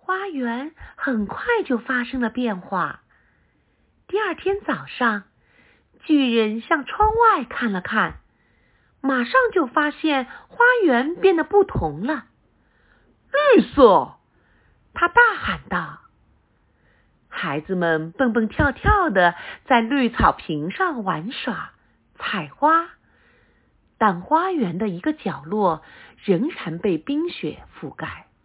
花园很快就发生了变化。第二天早上，巨人向窗外看了看，马上就发现花园变得不同了。绿色！他大喊道。孩子们蹦蹦跳跳地在绿草坪上玩耍、采花，但花园的一个角落仍然被冰雪覆盖。